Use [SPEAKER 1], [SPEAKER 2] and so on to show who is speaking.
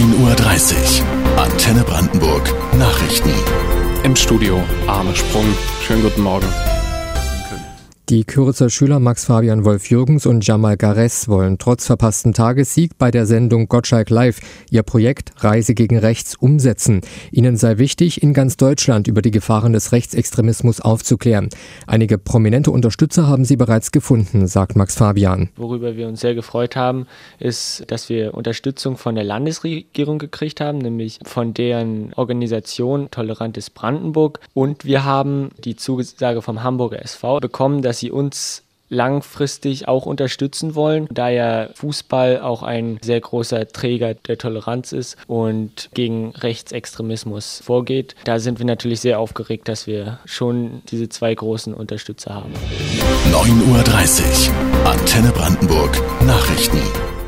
[SPEAKER 1] 9:30 Uhr. Antenne Brandenburg Nachrichten.
[SPEAKER 2] Im Studio Arne Sprung. Schönen guten Morgen.
[SPEAKER 3] Die Köritzer Schüler Max Fabian Wolf-Jürgens und Jamal Gares wollen trotz verpassten Tagessieg bei der Sendung Gottschalk Live ihr Projekt Reise gegen Rechts umsetzen. Ihnen sei wichtig, in ganz Deutschland über die Gefahren des Rechtsextremismus aufzuklären. Einige prominente Unterstützer haben sie bereits gefunden, sagt Max Fabian.
[SPEAKER 4] Worüber wir uns sehr gefreut haben, ist, dass wir Unterstützung von der Landesregierung gekriegt haben, nämlich von deren Organisation Tolerantes Brandenburg. Und wir haben die Zusage vom Hamburger SV bekommen, dass sie uns langfristig auch unterstützen wollen, da ja Fußball auch ein sehr großer Träger der Toleranz ist und gegen Rechtsextremismus vorgeht. Da sind wir natürlich sehr aufgeregt, dass wir schon diese zwei großen Unterstützer haben.
[SPEAKER 1] 9:30 Uhr. Antenne Brandenburg Nachrichten.